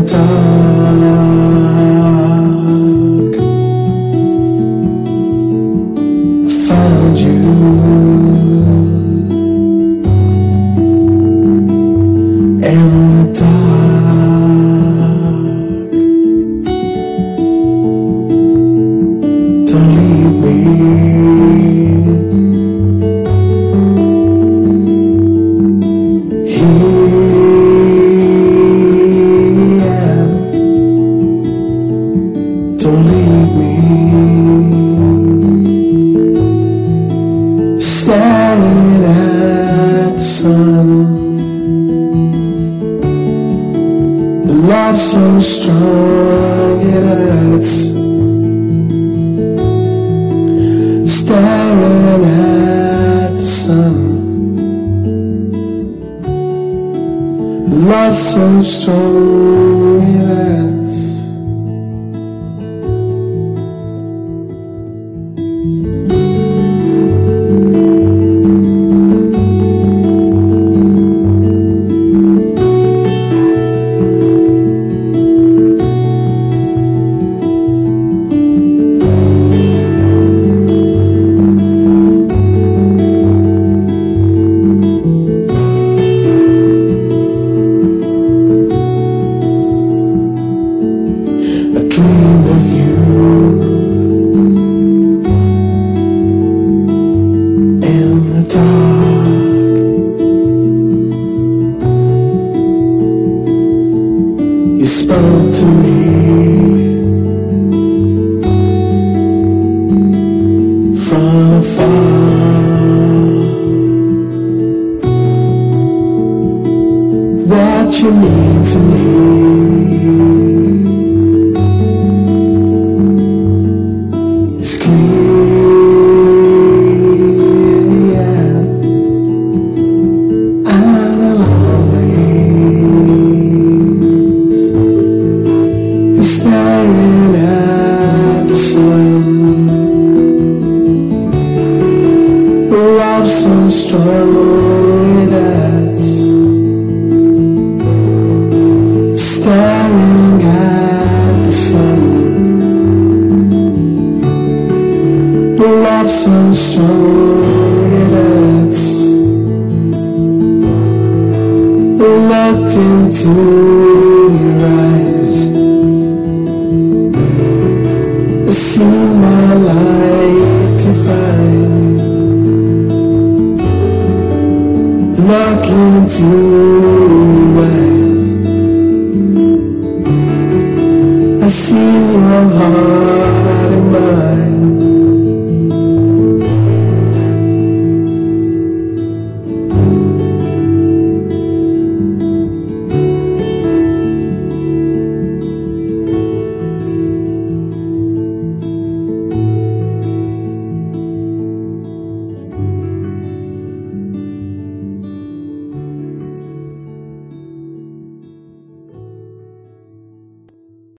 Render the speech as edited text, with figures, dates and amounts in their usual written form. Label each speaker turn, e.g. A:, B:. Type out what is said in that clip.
A: dark, found you. In the dark, don't leave me. Don't leave me, staring at the sun. The love so strong it hurts. Staring at the sun. The love so strong it hurts. Dream of you in the dark. You spoke to me from afar. What you mean to me, it's clear, yeah. And I'll always be staring at the sun. Love so strong it hurts. Staring at the sun. Love so strong it hurts. Looked into your eyes, I see my life to find. Look into your eyes, I see your heart.